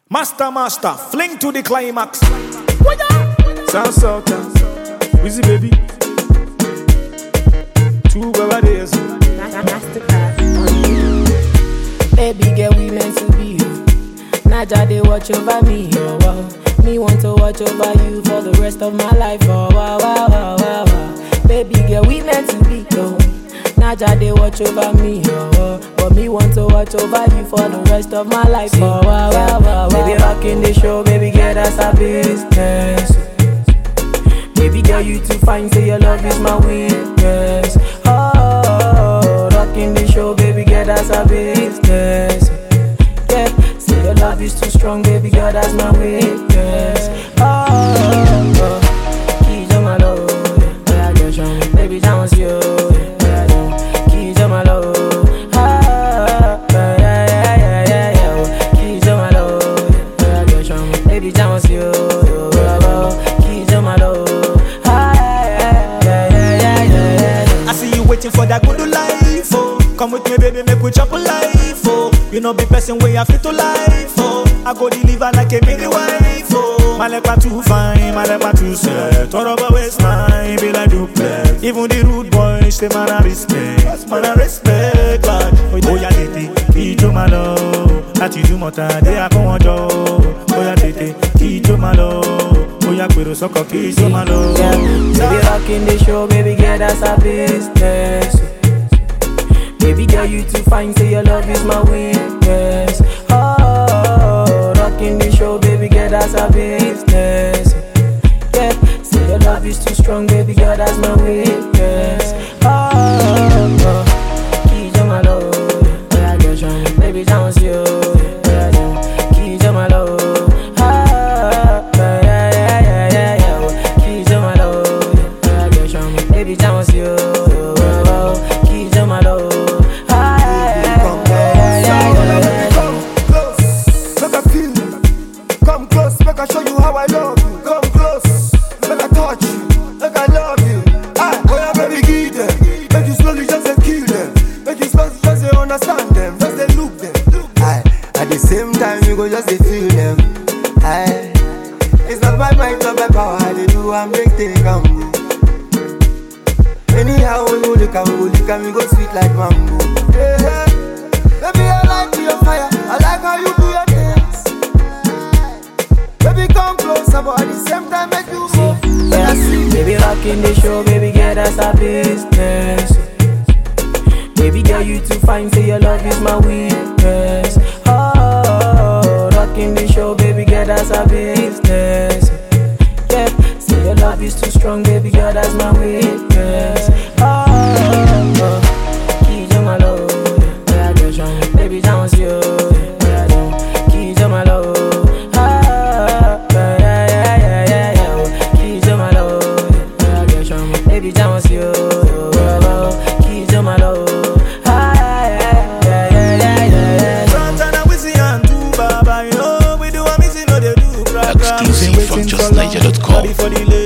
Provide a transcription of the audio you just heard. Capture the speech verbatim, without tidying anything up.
Master, master, fling to the climax. Sound Sultan, Wizzy baby. Two Baba days. Baby girl, we meant to be. Naja, they watch over me, oh wow. Me want to watch over you for the rest of my life, oh wow, wow, wow, wow, wow. Baby girl, we meant to be, oh. Naja, they watch over me, oh, oh. But me want to watch over you for the rest of my life, oh wow, wow, wow, wow. Baby, rocking the show, baby girl, that's our business. Baby girl, you too fine, say your love is my weakness. Oh, rocking the show, baby girl, that's our business. Yeah, say your love is too strong, baby girl, that's my weakness. Oh, oh, keys on my low, yeah, I get show me, baby, dance you, yeah, yeah, keys on my low, ah, yeah, yeah, yeah, yeah, yeah, keys on my low, yeah, I get show me, baby, dance you, yeah, keys on my low, ah, yeah, yeah, yeah, yeah, yeah. I see you waiting for that good life, oh. Come with me, baby, make we chop a life, oh. You know, be person way I fit to life, oh. I go deliver like a mini wife, oh. My lepa too fine, my lepa too set. All over waistline, be like duplex. Even the rude boys, say man I respect, man I respect, but oh yeah, tete, kijo my love. Ati do mota, de a con jo. Oh yeah, tete, kijo my love. Oh yeah, pero soko kijo my love. Yeah, baby, rocking the show, baby girl, that's our business. Baby girl, you too fine, say your love is my weakness. Oh, rocking the show, baby girl, that's our business. Yeah, say your love is too strong, baby girl, that's my weakness. Oh, oh, keys on my low, yeah, I get you, baby, dance you, yeah, yeah, keys on my low, ah, yeah, yeah, yeah, yeah, yeah, keys on my low, yeah, I get you, baby, dance you, yeah, keys on my low. I show you how I love you. Come close, make I touch you, make I love you. Ah, oh yeah, baby, give them. Make you slowly just say kill them. Make you slowly just say understand them, just say look them. Aye, at the same time you go just say feel them. Aye, it's not my mind, not my power. They do and make they come. Anyhow we go look and we go look and we go sweet like mango. Hey, hey. Baby, I like your fire. I like how you do your dance. Baby, come closer, but at the same time make you move. Yeah, baby, rocking the show, baby girl, that's our business. Baby girl, you too fine, say your love is my weakness. Oh, rocking the show, baby girl, that's our business. Yeah, say your love is too strong, baby girl, that's my weakness. Oh, oh, keys on my low, yeah, I get you, baby, dance you, yeah, yeah, keys on my low. Baby, dance you, keys on my low. Ah, yeah, yeah, yeah, yeah, yeah. Santana, Wizzy and two Baba, you know we do a missing, no they do. Exclusive from just niger dot com. Ready for the